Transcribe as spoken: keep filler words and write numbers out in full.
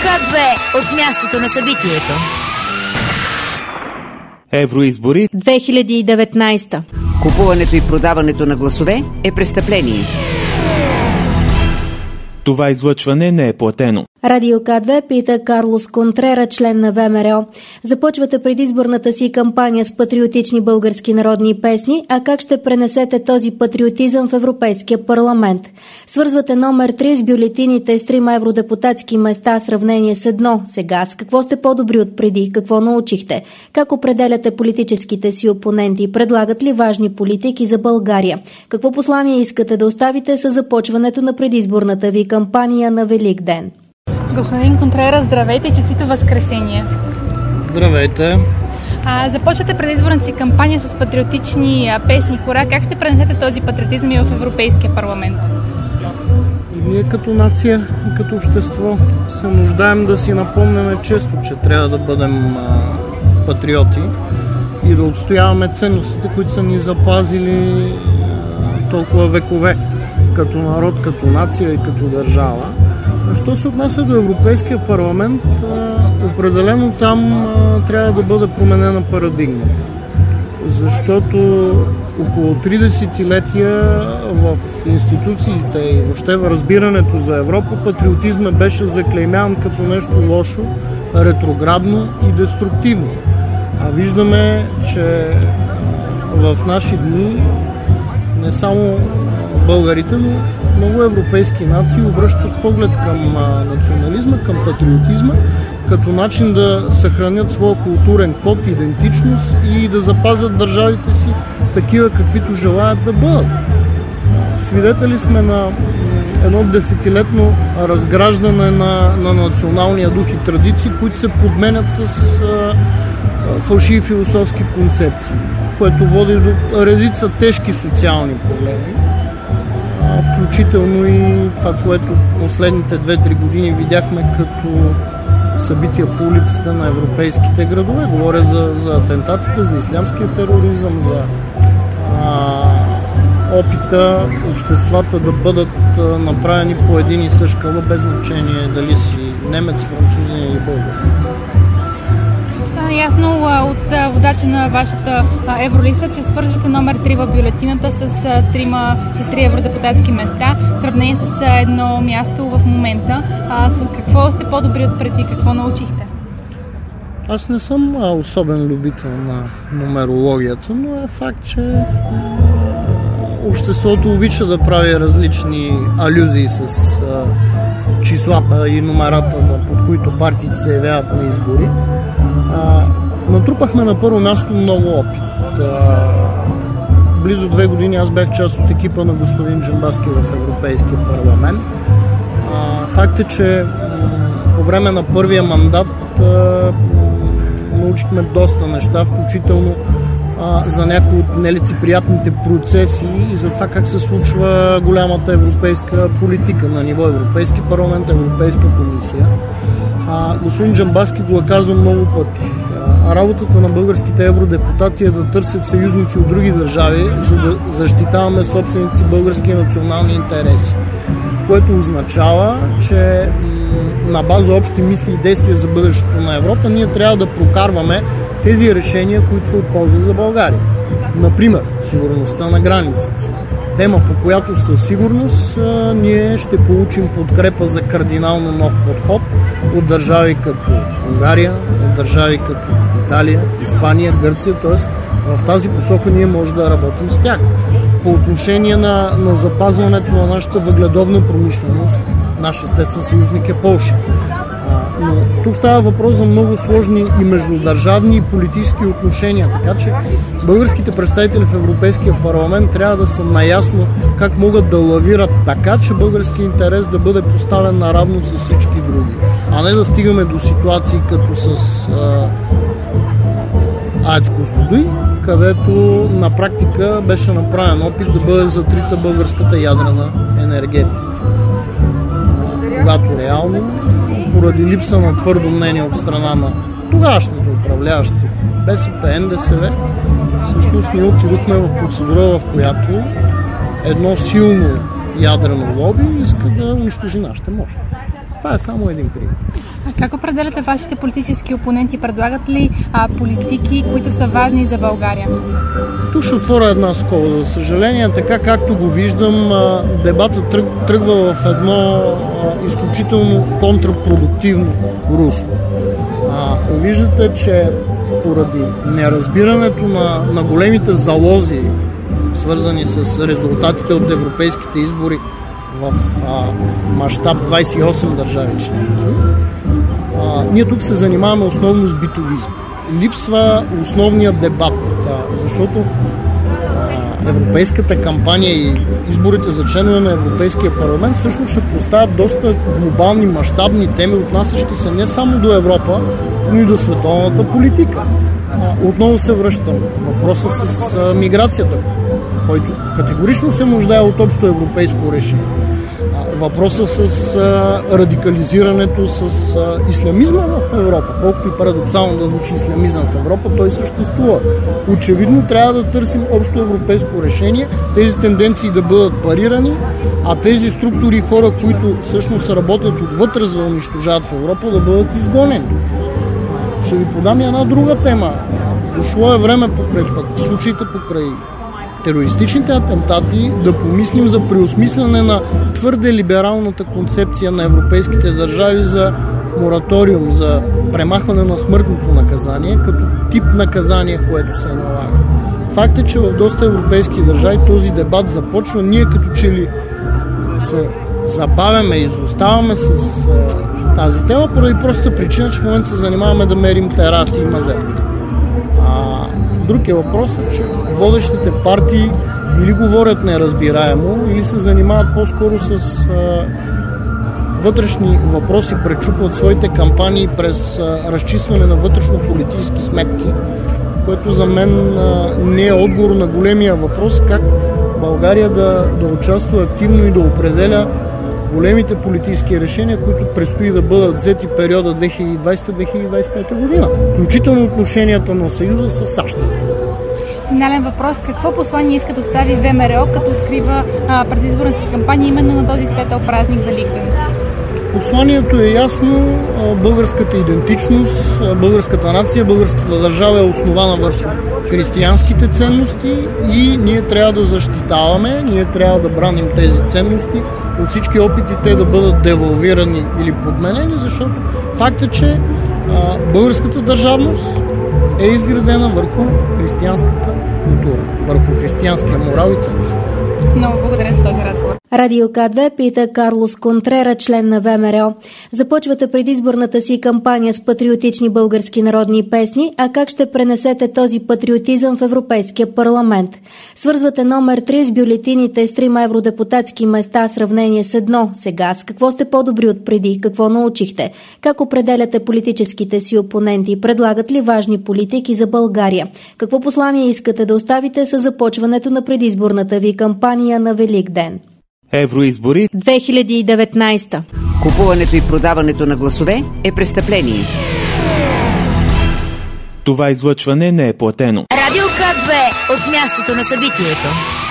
К две от мястото на събитието. Евроизбори две хиляди и деветнадесета. Купуването и продаването на гласове е престъпление. Това излъчване не е платено. Радио К две пита Карлос Контрера, член на ВМРО. Започвате предизборната си кампания с патриотични български народни песни, а как ще пренесете този патриотизъм в Европейския парламент? Свързвате номер три с бюлетините с трима евродепутатски места в сравнение с едно. Сега с какво сте по-добри от преди? Какво научихте? Как определяте политическите си опоненти? Предлагат ли важни политики за България? Какво послание искате да оставите с започването на предизборната ви кампания на Велик ден? Господин Контрера, здравейте и честито Възкресение! Здравейте! А, започвате предизборната си кампания с патриотични а, песни, хора. Как ще пренесете този патриотизъм и в Европейския парламент? И ние като нация и като общество се нуждаем да си напомняме често, че трябва да бъдем а, патриоти и да отстояваме ценностите, които са ни запазили а, толкова векове като народ, като нация и като държава. Що се отнася до Европейския парламент, определено там трябва да бъде променена парадигмата. Защото около три десетилетия в институциите и въобще в разбирането за Европа патриотизма беше заклеймян като нещо лошо, ретроградно и деструктивно. А виждаме, че в наши дни не само българите, но много европейски нации обръщат поглед към национализма, към патриотизма, като начин да съхранят своя културен код, идентичност и да запазят държавите си такива, каквито желаят да бъдат. Свидетели сме на едно десетилетно разграждане на, на националния дух и традиции, които се подменят с а, фалшиви философски концепции, което води до редица тежки социални проблеми. Включително и това, което последните две-три години видяхме като събития по улиците на европейските градове. Говоря за, за атентатите, за ислямския тероризъм, за а, опита обществата да бъдат а, направени по един и същ кълъп, без значение дали си немец, французин или българин. Стана ясно от водача на вашата евролиста, че свързвате номер три в бюлетината с, трима, с три евродепутатски места, в сравнение с едно място в момента. А, с какво сте по-добри от преди? Какво научихте? Аз не съм а, особен любител на нумерологията, но е факт, че а, обществото обича да прави различни алюзии с а, числата и номерата, под които партиите се явяват на избори. А, натрупахме на първо място много опит. А, близо две години аз бях част от екипа на господин Джамбазки в Европейския парламент. А, факт е, че м- по време на първия мандат а, научихме доста неща, включително а, за някои от нелицеприятните процеси и за това как се случва голямата европейска политика на ниво Европейски парламент, Европейска комисия. А, господин Джамбазки го е казал много пъти. А, работата на българските евродепутати е да търсят съюзници от други държави, за да защитаваме собствените си български национални интереси. Което означава, че м- на база общи мисли и действия за бъдещето на Европа, ние трябва да прокарваме тези решения, които са от полза за България. Например, сигурността на границите. Тема, по която със сигурност а, ние ще получим подкрепа за кардинално нов подход от държави като Унгария, от държави като Италия, Испания, Гърция, т.е. в тази посока ние можем да работим с тях. По отношение на, на запазването на нашата въгледобна промишленост, наш естествен съюзник е Полша. А, но тук става въпрос за много сложни и междудържавни и политически отношения, така че българските представители в Европейския парламент трябва да са наясно как могат да лавират така, че българския интерес да бъде поставен наравно с всички други, а не да стигаме до ситуации като с а, АЕЦ Козлодуй, където на практика беше направен опит да бъде затрита българската ядрена енергетика. Когато реално, поради липса на твърдо мнение от страна на тогавашните управляващи БСП, НДСВ, всъщност ние отидохме в процедура, в която едно силно ядрено лоби иска да унищожи нашите мощности. Това е само един пример. А как определяте вашите политически опоненти? Предлагат ли а, политики, които са важни за България? Тук ще отворя една скоба. За съжаление, така както го виждам, дебатът тръг, тръгва в едно а, изключително контрапродуктивно русло. А, виждате, че поради неразбирането на, на големите залози, свързани с резултатите от европейските избори в мащаб двадесет и осем държави членки, ние тук се занимаваме основно с битовизм. Липсва основният дебат, да, защото а, европейската кампания и изборите за членове на Европейския парламент всъщност ще поставят доста глобални, мащабни теми, отнасящи се не само до Европа, но и до световната политика. А, отново се връщам. Въпроса с а, миграцията, който категорично се нуждае от общо европейско решение. Въпроса с а, радикализирането, с а, ислямизма в Европа. Колкото и парадоксално да звучи ислямизъм в Европа, той съществува. Очевидно трябва да търсим общо европейско решение, тези тенденции да бъдат парирани, а тези структури и хора, които всъщност работят отвътре за да унищожават в Европа, да бъдат изгонени. Ще ви подам и една друга тема. Дошло е време покрай пък случаите покрай терористичните атентати да помислим за преосмисляне на твърде либералната концепция на европейските държави за мораториум, за премахване на смъртното наказание като тип наказание, което се налага. Факт е, че в доста европейски държави този дебат започва. Ние като че ли се забавяме и изоставаме с а, тази тема, поради простата причина, че в момента се занимаваме да мерим тераси и мазетки. Друг е въпросът, че водещите партии или говорят неразбираемо, или се занимават по-скоро с а, вътрешни въпроси, пречупват своите кампании през а, разчистване на вътрешно-политически сметки, което за мен а, не е отговор на големия въпрос как България да, да участва активно и да определя големите политически решения, които предстои да бъдат взети в периода две хиляди и двадесета - две хиляди и двадесет и пета година, включително отношенията на Съюза с САЩ. Финален въпрос. Какво послание иска да остави ВМРО, като открива а, предизборната си кампания именно на този светъл празник Великден? Посланието е ясно. Българската идентичност, българската нация, българската държава е основана върху християнските ценности и ние трябва да защитаваме, ние трябва да браним тези ценности от всички опити те да бъдат девалвирани или подменени, защото факт е, че а, българската държавност е изградена върху християнската култура, върху християнския морал и ценности. Много благодаря за този разговор. Радио К две пита Карлос Контрера, член на ВМРО. Започвате предизборната си кампания с патриотични български народни песни, а как ще пренесете този патриотизъм в Европейския парламент? Свързвате номер три с бюлетините с трима евродепутатски места в сравнение с едно. Сега с какво сте по-добри от преди? Какво научихте? Как определяте политическите си опоненти? Предлагат ли важни политики за България? Какво послание искате да оставите с започването на предизборната ви кампания на Великден? Евроизбори две хиляди и деветнадесета. Купуването и продаването на гласове е престъпление. това излъчване не е платено. Радио К две от мястото на събитието.